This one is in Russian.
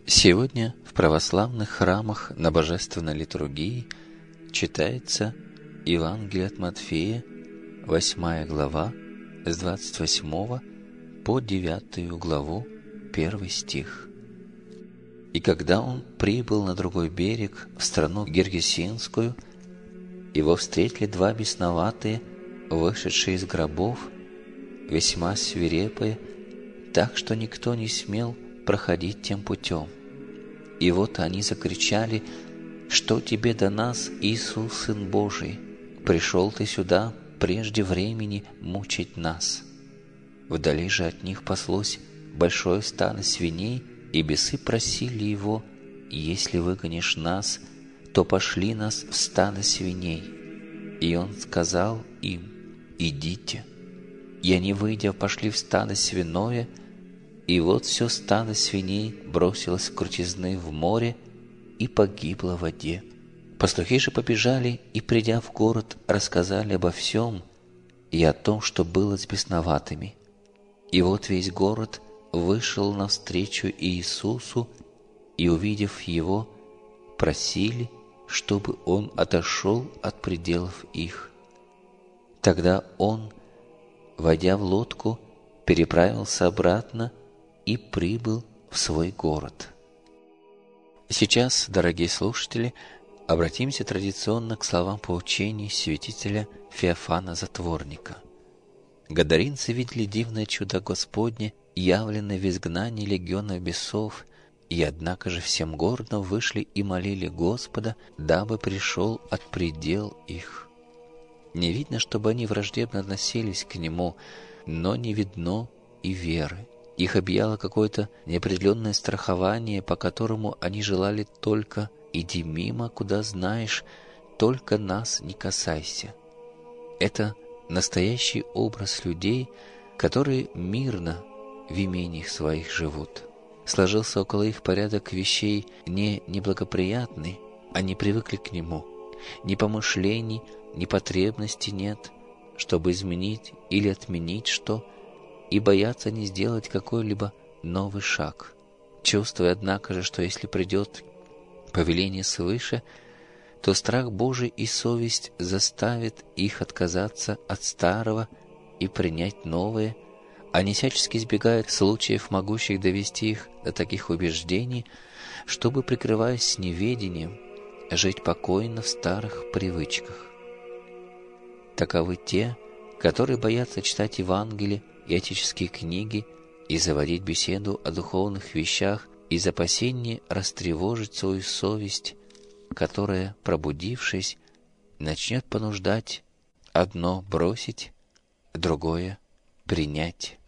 Сегодня в православных храмах на божественной литургии читается Евангелие от Матфея, 8 глава, с 28 по 9 главу, 1 стих. «И когда он прибыл на другой берег, в страну Гергесинскую, его встретили два бесноватые, вышедшие из гробов, весьма свирепые, так что никто не смел проходить тем путем. И вот они закричали: «Что тебе до нас, Иисус, Сын Божий? Пришел ты сюда прежде времени мучить нас». Вдали же от них паслось большое стадо свиней, и бесы просили его: «Если выгонишь нас, то пошли нас в стадо свиней». И он сказал им: «Идите». И они, выйдя, пошли в стадо свиное, и вот все стадо свиней бросилось в крутизны в море и погибло в воде. Пастухи же побежали и, придя в город, рассказали обо всем и о том, что было с бесноватыми. И вот весь город вышел навстречу Иисусу, и, увидев его, просили, чтобы он отошел от пределов их. Тогда он, войдя в лодку, переправился обратно и прибыл в свой город. Сейчас, дорогие слушатели, обратимся традиционно к словам поучений святителя Феофана Затворника. Гадаринцы видели дивное чудо Господне, явленное в изгнании легионов бесов, и однако же всем городом вышли и молили Господа, дабы пришел от предел их. Не видно, чтобы они враждебно относились к Нему, но не видно и веры. Их объяло какое-то неопределенное страхование, по которому они желали только: «Иди мимо, куда знаешь, только нас не касайся». Это настоящий образ людей, которые мирно в имениях своих живут. Сложился около их порядок вещей не неблагоприятный, они привыкли к нему. Ни помышлений, ни потребности нет, чтобы изменить или отменить что, и боятся не сделать какой-либо новый шаг, чувствуя, однако же, что если придет повеление свыше, то страх Божий и совесть заставят их отказаться от старого и принять новое. Они всячески избегают случаев, могущих довести их до таких убеждений, чтобы, прикрываясь неведением, жить покойно в старых привычках. Таковы те, которые боятся читать Евангелие и отеческие книги и заводить беседу о духовных вещах из опасения растревожить свою совесть, которая, пробудившись, начнет понуждать одно бросить, другое принять.